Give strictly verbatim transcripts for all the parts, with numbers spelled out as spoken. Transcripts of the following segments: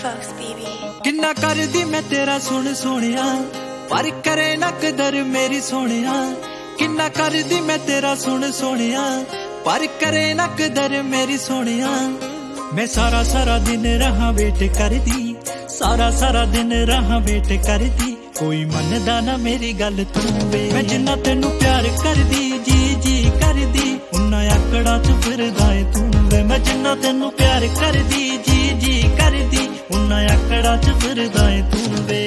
Fox, baby. किन्ना कर दी मैं तेरा सुन सोनिया, पर करे ना कदर मेरी सोनिया। किन्ना कर दी मैं तेरा सुन सोनिया, पर करे ना कदर मेरी सोनिया। मैं सारा सारा दिन रहा वेट कर दी, सारा सारा दिन रहा वेट कर दी। कोई मनदा ना मेरी गल तू वे, मैं जिन्ना तेनू प्यार कर दी जी जी कर दी, उन्ना आकड़ा च फिरदा ऐ तू वे। मैं जिन्ना तेनू प्यार कर दी जी जी कर दी, उन्ना आकड़ा च फिरदा ऐ तू वे।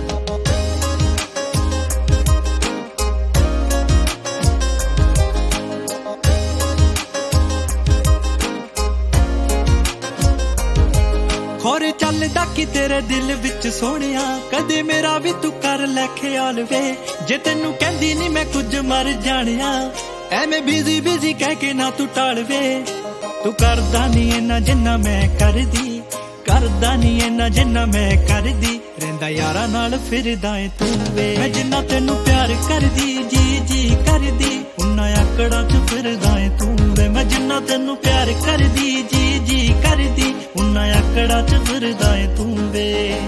खोरे चलदा कि तेरे दिल विच सोनिया, कदे मेरा भी तू कर लै ख्याल वे। जे तेनू कहंदी नी मैं कुछ मर जानिया, ऐवें बिजी बिजी कह के ना तू टाल वे। तू करदा नी इन्ना जिन्ना मैं कर दी, करदा नी इन्ना जिन्ना मैं कर दी। रहिंदा यारा नाल फिरदा ऐ तू वे, मैं जिन्ना तेनू प्यार कर दी जी जी कर दी, उन्ना आकड़ा च फिरदा ऐ तू वे। मैं जिन्ना तेनू प्यार कर दी जी जी कर दी, उन्ना आकड़ा च फिरदा ऐ तू वे।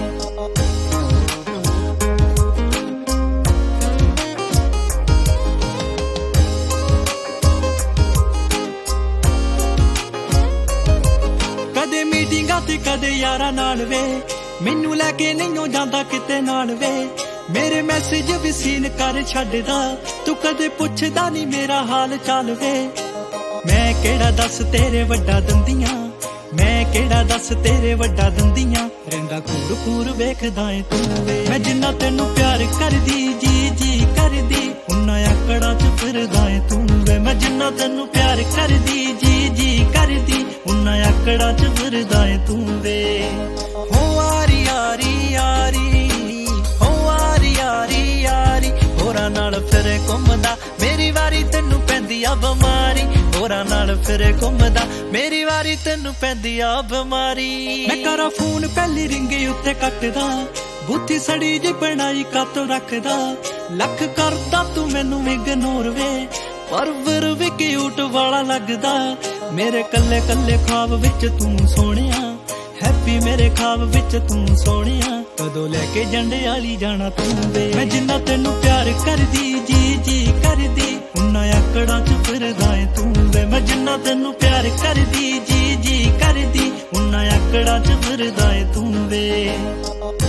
कदे मीटिंगां ते कदे यारा नाल वे, मैनू लैके नहीं हो जांदा किते नाल वे। मेरे मैसेज भी सीन कर छड्डदा, तू कदे पुछदा नी मेरा हाल चाल वे। मैं केड़ा दस तेरे वड्डा दंदियां, मैं केड़ा दस तेरे वड्डा दंदियां। रहिंदा कूर कूर वेखदा ऐ तू वे, मैं जिन्ना तेनू प्यार कर दी जी जी कर दी, उन्ना आकड़ा च फिरदा ऐ तू वे। मैं जिन्ना तेनू प्यार कर दी जी जी कर दी, उन्ना आकड़ा च फिरदा ऐ तू वे। हो यारी यारी यारी, हो यारी यारी यारी, होरां नाल फिरे घुमदा, मेरी वारी तेनू पैंदी आ बमारी। होरां नाल फिरे घुमदा, मेरी वारी तेनू पैंदी आ बमारी। मैं करा फोन पहली रिंगे उत्ते कटदा, बूथी सड़ी जी बनाई कातों रखदा। लख करदा तू मैनू इग्नोर वे, पर फिर भी क्यूट वाला लगदा। मेरे कल्ले कल्ले ख्वाब विच तू सोनिया, हैप्पी मेरे ख्वाब विच तू सोनिया। कदों लैके जंडे आली जाना तू वे, मैं जिन्ना तेनू प्यार कर दी जी जी कर दी, उन्ना आकड़ा च फिरदा ऐ तू वे। मैं जिन्ना तेनू प्यार कर दी जी जी कर दी, उन्ना आकड़ा च फिरदा ऐ तू वे।